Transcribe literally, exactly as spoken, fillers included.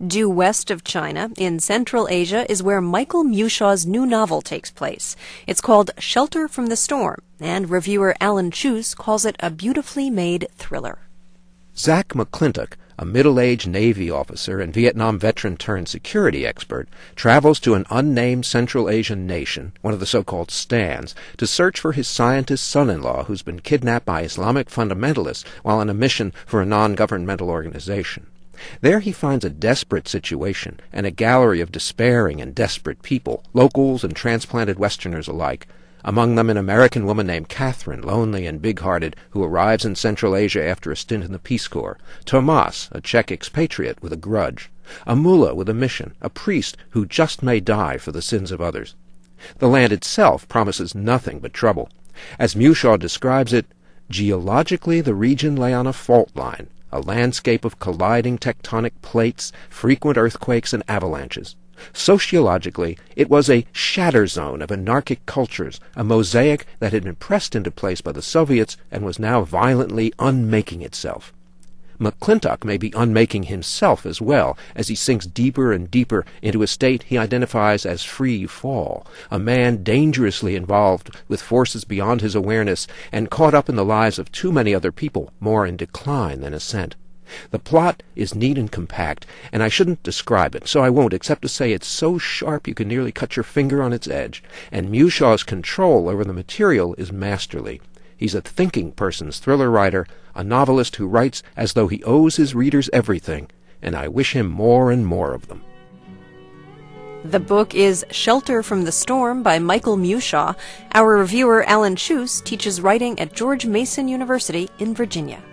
Due west of China, in Central Asia, is where Michael Mushaw's new novel takes place. It's called Shelter from the Storm, and reviewer Alan Chus calls it a beautifully made thriller. Zach McClintock, a middle-aged Navy officer and Vietnam veteran-turned-security expert, travels to an unnamed Central Asian nation, one of the so-called Stans, to search for his scientist son-in-law who's been kidnapped by Islamic fundamentalists while on a mission for a non-governmental organization. There he finds a desperate situation and a gallery of despairing and desperate people, locals and transplanted Westerners alike. Among them an American woman named Catherine, lonely and big-hearted, who arrives in Central Asia after a stint in the Peace Corps. Tomas, a Czech expatriate with a grudge. A mullah with a mission, a priest who just may die for the sins of others. The land itself promises nothing but trouble. As Mushaw describes it, geologically the region lay on a fault line, a landscape of colliding tectonic plates, frequent earthquakes, and avalanches. Sociologically, it was a shatter zone of anarchic cultures, a mosaic that had been pressed into place by the Soviets and was now violently unmaking itself. McClintock may be unmaking himself as well, as he sinks deeper and deeper into a state he identifies as free fall, a man dangerously involved with forces beyond his awareness and caught up in the lives of too many other people, more in decline than ascent. The plot is neat and compact, and I shouldn't describe it, so I won't, except to say it's so sharp you can nearly cut your finger on its edge, and Mushaw's control over the material is masterly. He's a thinking person's thriller writer, a novelist who writes as though he owes his readers everything, and I wish him more and more of them. The book is Shelter from the Storm by Michael Mushaw. Our reviewer Alan Chus teaches writing at George Mason University in Virginia.